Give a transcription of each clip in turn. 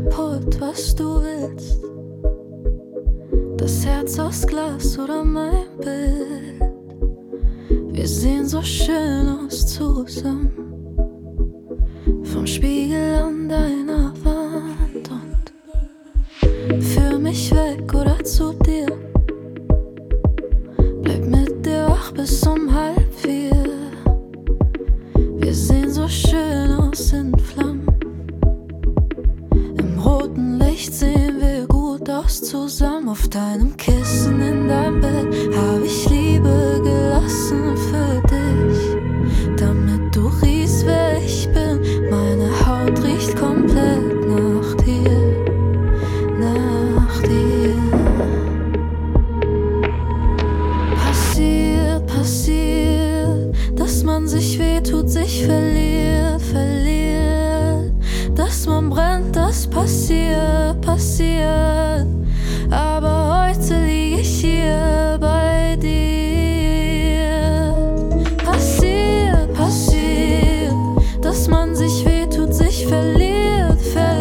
kaputt, was du willst. Das Herz aus Glas oder mein Bild. Wir sehen so schön aus zusammen. Vom Spiegel an deiner Wand und für mich weg oder zu dir. Bleib mit dir wach bis um 3:30. Wir sehen so schön aus in Flammen. Im roten Licht sehen wir gut aus zusammen. Auf deinem Kissen in deinem Bett hab ich Liebe gelassen für dich, damit du riechst, wer ich bin. Meine Haut riecht komplett nach dir, nach dir. Passiert, dass man sich wehtut, sich verliert. Dass man brennt, das passiert. Aber heute lieg ich hier bei dir. Passiert, dass man sich wehtut, sich verliert.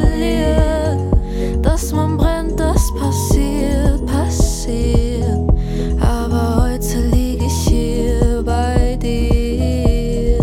Dass man brennt, das passiert. Aber heute lieg ich hier bei dir.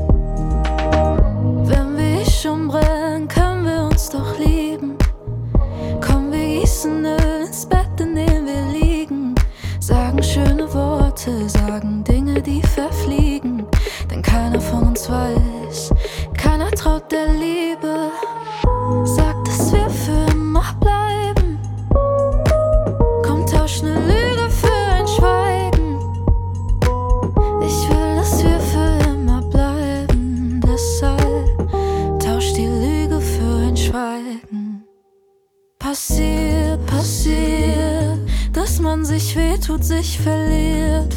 Wenn wir schon brennen, können wir uns doch lieben. Komm, wir gießen Öl ins Bett, in dem wir liegen. Sagen schöne Worte, sagen Dinge, die verfliegen. Denn keiner von uns weiß, keiner traut der Liebe. Sagt, dass wir für immer bleiben. Komm, tausch ne Lüge für ein Schweigen. Ich will, dass wir für immer bleiben. Deshalb tausch die Lüge für ein Schweigen. Passiert, dass man sich wehtut, sich verliert.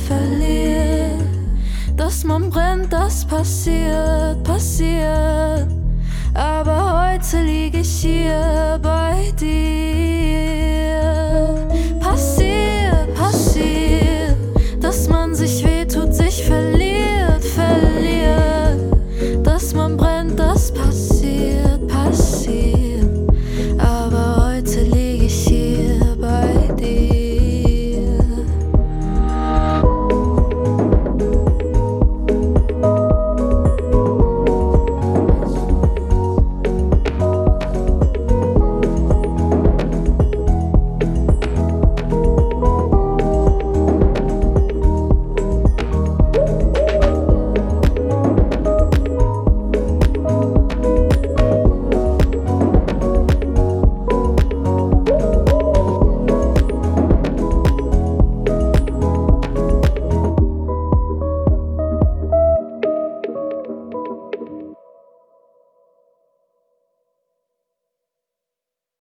Dass man brennt, das passiert. Aber heute lieg ich hier bei dir.